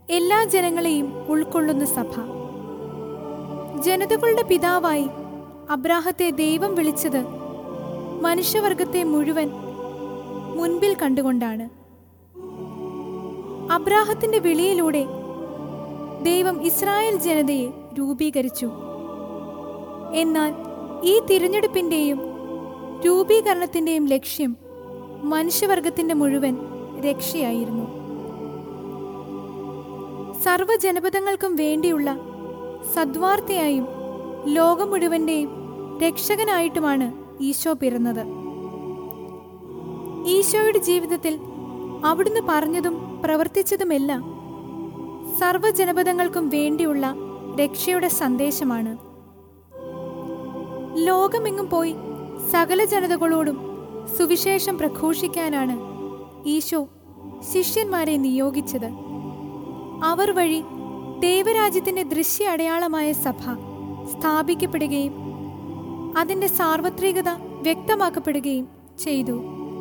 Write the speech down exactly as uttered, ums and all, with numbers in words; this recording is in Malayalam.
എല്ലാ ജനങ്ങളെയും ഉൾക്കൊള്ളുന്ന സഭ. ജനതകളുടെ പിതാവായി അബ്രാഹത്തെ ദൈവം വിളിച്ചത് മനുഷ്യവർഗത്തെ മുഴുവൻ മുൻപിൽ കണ്ടുകൊണ്ടാണ്. അബ്രാഹത്തിന്റെ വിളിയിലൂടെ ദൈവം ഇസ്രായേൽ ജനതയെ രൂപീകരിച്ചു. എന്നാൽ ഈ തിരഞ്ഞെടുപ്പിന്റെയും രൂപീകരണത്തിന്റെയും ലക്ഷ്യം മനുഷ്യവർഗത്തിന്റെ മുഴുവൻ രക്ഷയായിരുന്നു. സർവ്വജനപദങ്ങൾക്കും വേണ്ടിയുള്ള സദ്വാർത്തയായും ലോകം മുഴുവന്റെയും രക്ഷകനായിട്ടുമാണ് ഈശോ പിറന്നത്. ഈശോയുടെ ജീവിതത്തിൽ അവിടുന്ന് പറഞ്ഞതും പ്രവർത്തിച്ചതുമെല്ലാം സർവ്വജനപദങ്ങൾക്കും വേണ്ടിയുള്ള രക്ഷയുടെ സന്ദേശമാണ്. ലോകമെങ്ങും പോയി സകല ജനതകളോടും സുവിശേഷം പ്രഘോഷിക്കാനാണ് ഈശോ ശിഷ്യന്മാരെ നിയോഗിച്ചത്. അവർ വഴി ദൈവരാജ്യത്തിന്റെ ദൃശ്യ അടയാളമായ സഭ സ്ഥാപിക്കപ്പെടുകയും അതിന്റെ സാർവത്രികത വ്യക്തമാക്കപ്പെടുകയും ചെയ്തു.